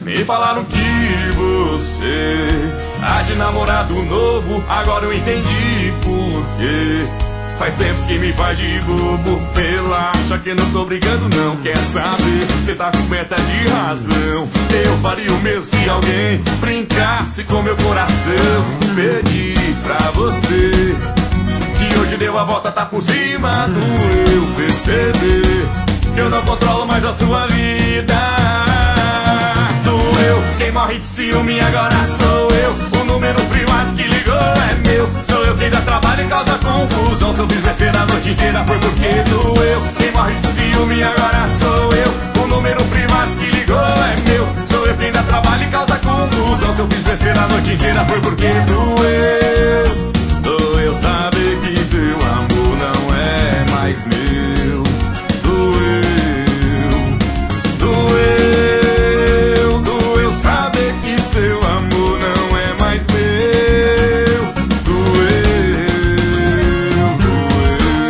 Me falaram que você tá de namorado novo, agora eu entendi por quê. Faz tempo que me faz de bobo, relaxa que não tô brigando não. Quer saber, cê tá coberta de razão. Eu faria o mesmo se alguém brincasse com meu coração. Pedi pra você, que hoje deu a volta, tá por cima do eu perceber que eu não controlo mais a sua vida. Doeu, quem morre de ciúme agora sou eu. O número privado que ligou é meu. Sou eu quem dá trabalho e causa confusão. Se eu fiz besteira a noite inteira foi porque doeu. Quem morre de ciúme agora sou eu. O número privado que ligou é meu. Sou eu quem dá trabalho e causa confusão. Se eu fiz besteira a noite inteira foi porque doeu. Doeu saber que seu amor não é mais meu. Doeu, doeu, doeu saber que seu amor não é mais meu. Doeu, doeu.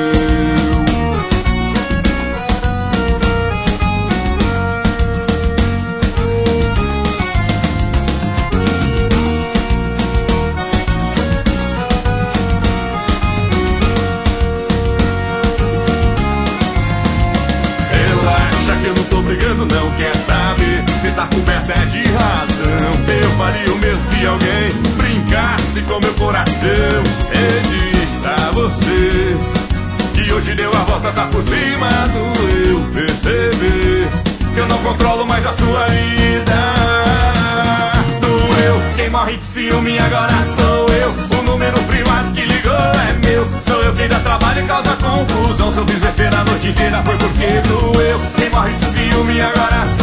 Relaxa que eu não tô brigando não. Quer saber, cê tá coberta é de razão. Eu faria o mesmo se alguém brincasse com meu coração. Pedi pra você, que hoje deu a volta, tá por cima do eu perceber que eu não controlo mais a sua vida. Doeu, quem morre de ciúme agora sou eu. O número privado que ligou é meu. Sou eu quem dá trabalho e causa confusão. Se eu fiz besteira a noite inteira foi porque doeu. Quem morre de ciúme agora sou eu.